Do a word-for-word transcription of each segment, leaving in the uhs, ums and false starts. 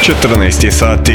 četrnaest je sati.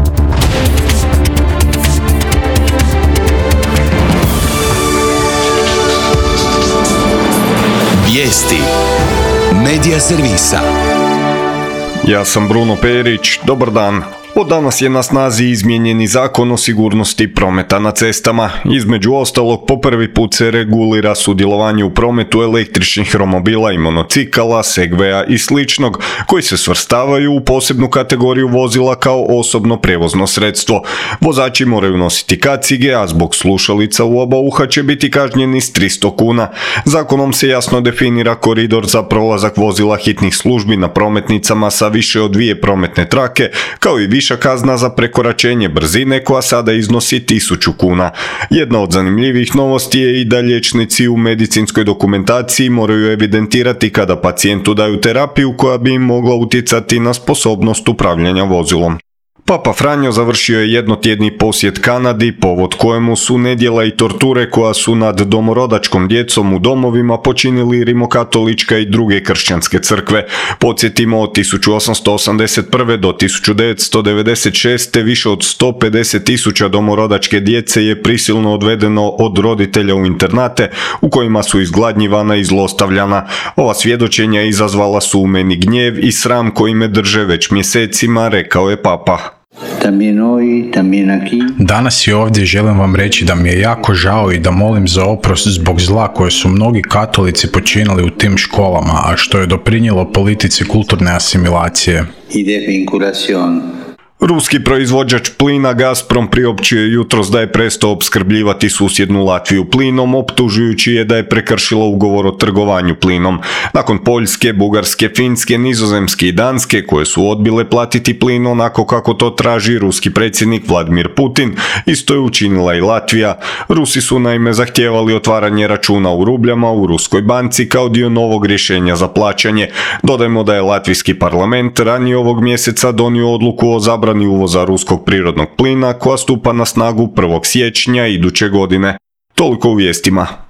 Vijesti Medija servisa. Ja sam Bruno Perić, dobar dan. Od danas je na snazi izmijenjeni Zakon o sigurnosti prometa na cestama. Između ostalog, po prvi put se regulira sudjelovanje u prometu električnih romobila i monocikala, segveja i sličnog, koji se svrstavaju u posebnu kategoriju vozila kao osobno prijevozno sredstvo. Vozači moraju nositi kacige, a zbog slušalica u oba uha će biti kažnjeni s tristo kuna. Zakonom se jasno definira koridor za prolazak vozila hitnih službi na prometnicama sa više od dvije prometne trake, kao i viša kazna za prekoračenje brzine koja sada iznosi tisuću kuna. Jedna od zanimljivih novosti je i da liječnici u medicinskoj dokumentaciji moraju evidentirati kada pacijentu daju terapiju koja bi im mogla utjecati na sposobnost upravljanja vozilom. Papa Franjo završio je jednotjedni posjet Kanadi, povod kojemu su nedjela i torture koja su nad domorodačkom djecom u domovima počinili rimokatolička i druge kršćanske crkve. Podsjetimo, od tisuću osamsto osamdeset prve do tisuću devetsto devedeset šeste više od sto pedeset tisuća domorodačke djece je prisilno odvedeno od roditelja u internate u kojima su izgladnjivana i zlostavljana. Ova svjedočenja izazvala su u meni gnjev i sram koji me drže već mjesecima, rekao je Papa. Danas i ovdje želim vam reći da mi je jako žao i da molim za oprost zbog zla koje su mnogi katolici počinili u tim školama, a što je doprinijelo politici kulturne asimilacije. Ruski proizvođač plina Gazprom priopćio je jutros da je prestao opskrbljivati susjednu Latviju plinom, optužujući je da je prekršila ugovor o trgovanju plinom. Nakon Poljske, Bugarske, Finske, Nizozemske i Danske, koje su odbile platiti plin onako kako to traži ruski predsjednik Vladimir Putin, isto je učinila i Latvija. Rusi su naime zahtijevali otvaranje računa u rubljama u ruskoj banci kao dio novog rješenja za plaćanje. Dodajmo da je latvijski parlament ranije ovog mjeseca donio odluku o zabrani uvoza ruskog prirodnog plina koja stupa na snagu prvog siječnja iduće godine. Toliko u vijestima.